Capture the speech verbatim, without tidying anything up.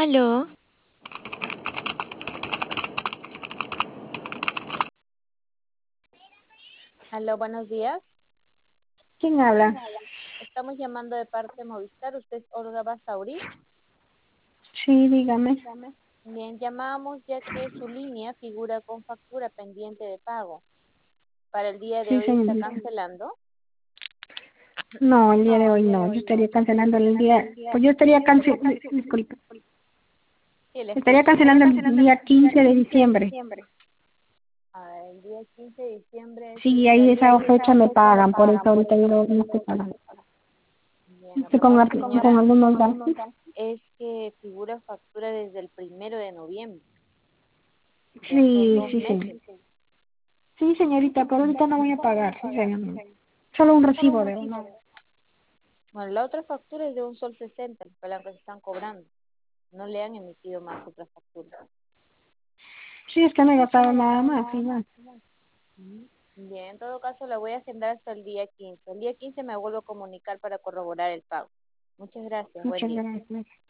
Aló, Aló, buenos días. ¿Quién habla? Estamos llamando de parte de Movistar. ¿Usted es Olga Basauri? Sí, dígame. Bien, llamamos ya que su línea figura con factura pendiente de pago. Para el día de Sí, hoy está señorita. cancelando. No, el día de hoy no. Yo estaría cancelando el día. Pues yo estaría cancelando. Disculpe. Sí, le Estaría escucho. cancelando el día quince de diciembre. Ah, el día quince de diciembre es el Sí, día ahí esa libre. fecha me pagan. Por eso ahorita yo no no estoy pagando. Bien, lo Estoy que con, pasa, apl- con señora, algunos gastos. es que figura factura desde el primero de noviembre. Ya son Sí, dos sí, meses. señor. Sí, señorita, pero ahorita no voy a pagar. Sí, señor. Solo un recibo de una. Bueno, la otra factura es de un sol sesenta, que es la que se están cobrando. No le han emitido más otra factura. Sí, es que no he gastado nada más. Sí, ya. Ujú. Bien, en todo caso la voy a agendar hasta el día quince. El día quince me vuelvo a comunicar para corroborar el pago. Muchas gracias, buen Muchas día. gracias.